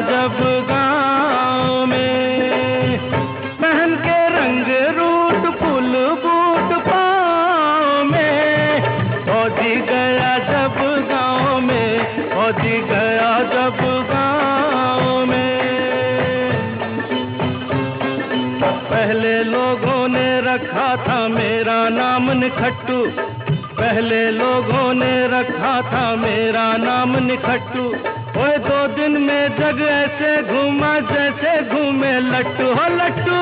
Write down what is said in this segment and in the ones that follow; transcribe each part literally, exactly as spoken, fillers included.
जब गाँव में, पहन के रंग रूट फूल बूट पाँव में, फौजी गया जब गाँव में, फौजी गया जब गाँव में। पहले लोगों ने रखा था मेरा नाम निखट्टू, पहले लोगों ने रखा था मेरा नाम निखट्टू, ओए दो दिन में जग ऐसे घूमा जैसे घूमे लट्टू हो लट्टू।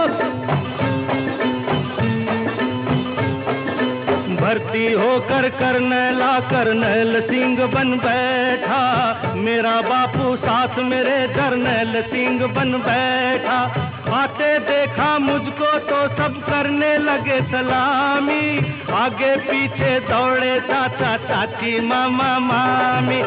भर्ती होकर करनैला करनैल सिंह बन बैठा, मेरा बापू साथ मेरे जरनैल सिंह बन बैठा। आते देखा मुझको तो सब करने लगे सलामी, आगे पीछे दौड़े चाचा चाची मामा मामी।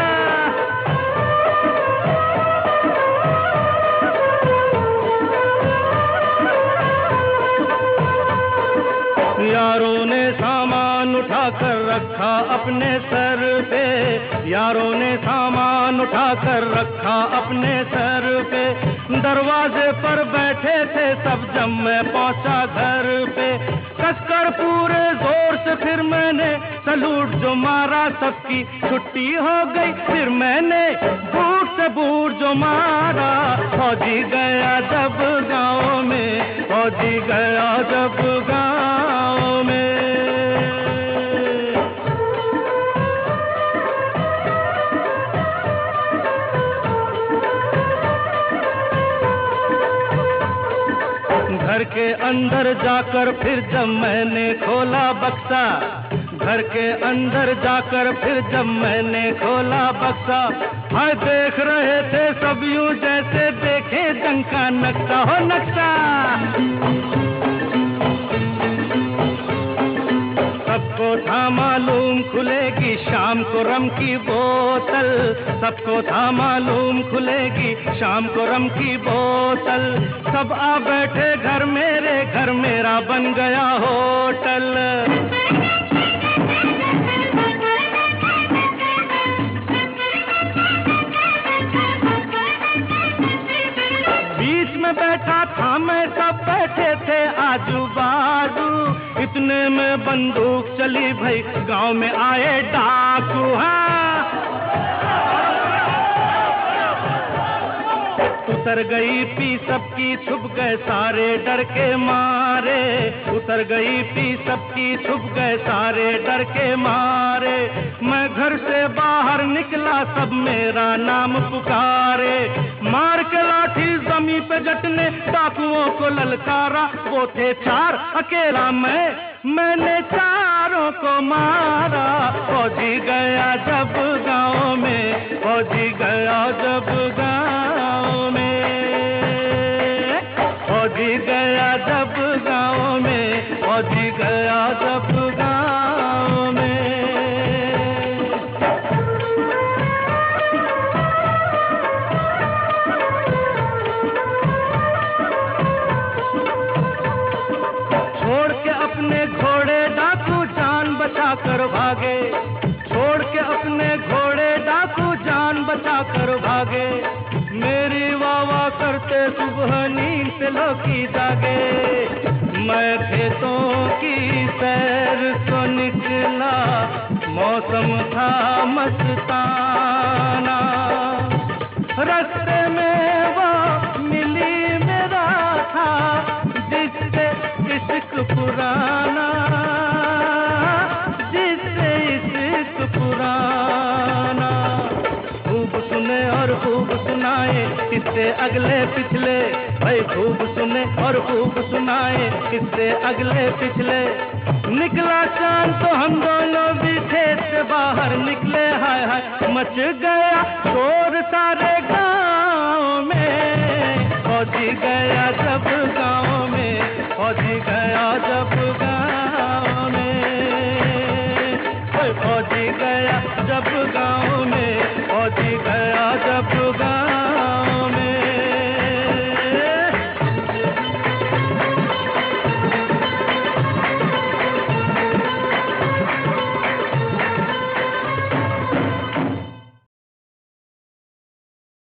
यारों ने सामान उठा कर रखा अपने सर पे, यारों ने सामान उठा कर रखा अपने सर पे, दरवाजे पर बैठे थे सब जब मैं पहुंचा घर पे। कसकर पूरे जोर से फिर मैंने सलूट जो मारा, सबकी छुट्टी हो गई फिर मैंने बूट से बूट जो मारा। फौजी गया जब गाँव में, फौजी गया जब गाँव में। घर के अंदर जाकर फिर जब मैंने खोला बक्सा, घर के अंदर जाकर फिर जब मैंने खोला बक्सा, हाय देख रहे थे सब यूं जैसे देखे जंग का नक्शा हो नक्शा। सबको था मालूम खुलेगी शाम को रम की बोतल, सबको था मालूम खुलेगी शाम को रम की बोतल। सब आ बैठे घर मेरे, घर मेरा बन गया होटल। बीच में बैठा था मैं, सब बैठे थे आजू बाजू, इतने में बंदूक चली भाई गांव में आए डाकू। हाँ उतर गई पी सबकी छुप गए सारे डर के मारे, उतर गई पी सबकी छुप गए सारे डर के मारे। मैं घर से बाहर निकला सब मेरा नाम पुकारे, मार के लाठी जमीन पे जटने डाकुओं को ललकारा। वो थे चार अकेला मैं, मैंने चारों को मारा। फौजी गया जब गाँव में, फौजी गया जब गाँव में, फौजी गया जब गाँव में, फौजी गया जब गाँव में। छोड़ के अपने घोड़े डाकू जान बचा कर भागे, छोड़ के अपने घोड़े डाकू जान बचा कर भागे। मेरी वाह वाह करते सुबह नींद से लोकी जागे। मैं खेतों की सैर को निकला, मौसम था मस्ताना। रास्ते में वो मिली मेरा था जिससे इश्क पुराना, जिससे इश्क पुराना। खूब सुने और खूब सुनाए किससे अगले पिछले, भाई खूब सुने और खूब सुनाए किससे अगले पिछले। निकला चांद तो हम दोनों भी खेत से बाहर निकले। हाय हाय मच गया शोर सारे गाँव में, फौजी गया